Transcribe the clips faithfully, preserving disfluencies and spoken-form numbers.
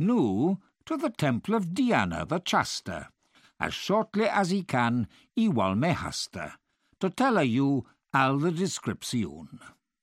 Noo to the temple of Diana the Chaste, as shortly as he can he wal me haste, to tell a you all the description.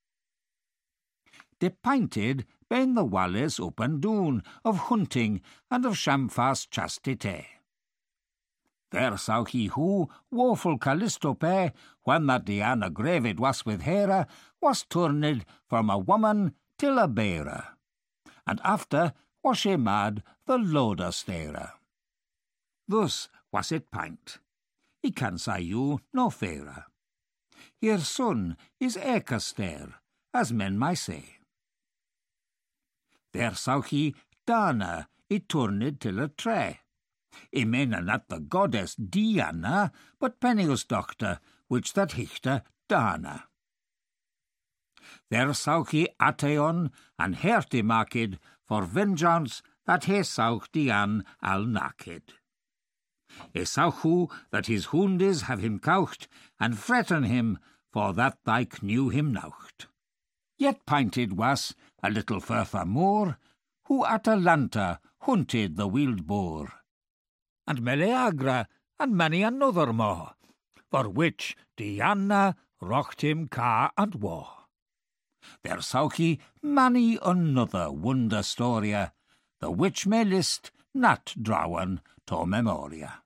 De pinted ben the wallis up and down of hunting and of shamfast chastity. There saw he who, woeful Callistope, when that Diana graved was with Hera, was turned from a woman till a bearer, and after was she mad the loader starer. Thus was it pint. He can say you no fairer. Your son is Ecaster, as men may say. There saw he Dana, it turned till a tray. He mena not the goddess Diana, but Pennius doctor, which that hichte Dana. There saw he Ateon, and herty maked, for vengeance that he saw Dian al naked. He saw who that his houndes have him coucht, and fretten him, for that they knew him nought. Yet pinted was, a little further more, who Atalanta hunted the wild boar, and Meleagra, and many another more, for which Diana rocked him car and war. There saw he many another wonder storia, the which may list not drawen to memoria.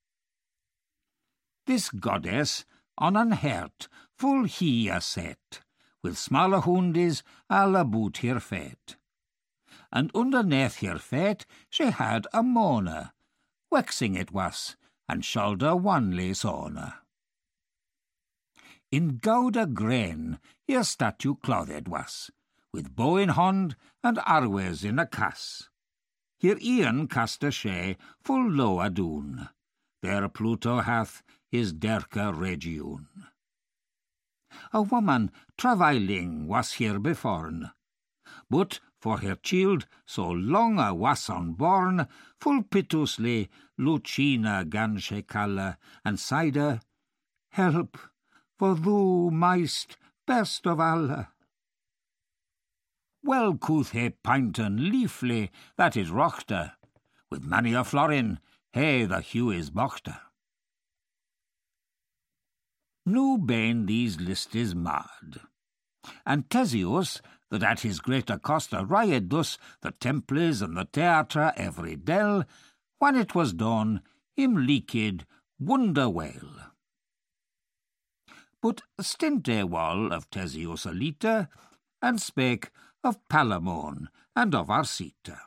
This goddess on an hert full he a set, with smaller houndes all about her fate. And underneath her fate she had a mona, waxing it was, and shoulder wanly sona. In gauda grain her statue clothed was, with bow in hand and arways in a cass. Here e'en cast a she full low a doon, there Pluto hath his derka region. A woman travailing was here beforn, but for her child so long a was unborn, full piteously Lucina gan she calla, and saide, help, for thou myst best of alla. Well couth he pinten leafly that is rochte, with many a florin, he the hue is bochte. No bane these listes mad, and Theseus, that at his greater cost arrived thus the temples and the theatre every dell, when it was done, him leaked wonder well. But stint a wall of Theseus a lita, and spake of Palamon and of Arcita.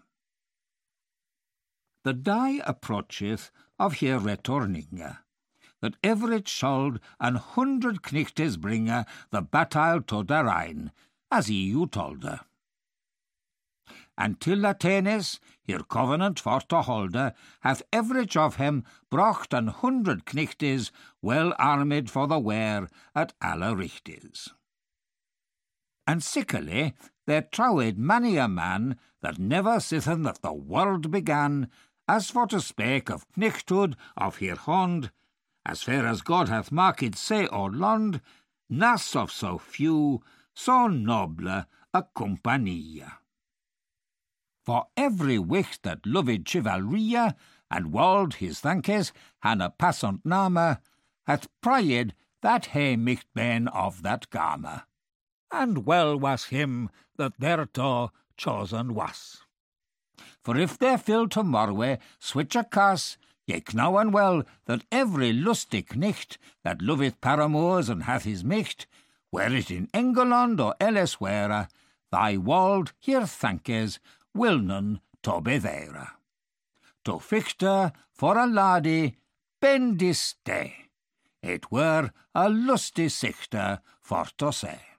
The day approacheth of her returning, that everett should an hundred knightes bringe the battle to the Rhine, as he you told her. And till Athenes, her covenant for to holde, hath everett of him brocht an hundred knightes, well armed for the wear at alle richtes. And sickly there trowed many a man, that never sithen that the world began, as for to spake of knichthood of her hond, as fair as God hath marked say or land, nas of so few, so noble a compania. For every wicht that loved chivalria, and walled his thankes, han a passant name, hath prayed that he micht ben of that game. And well was him that thereto chosen was. For if there fill tomorrow switch a cass, ye knowen well that every lusty knicht that loveth paramours and hath his micht, were it in England or elsewhere, thy walled here thankes will none to be there. To fichte for a laddie ben this day, it were a lusty sichte for to say.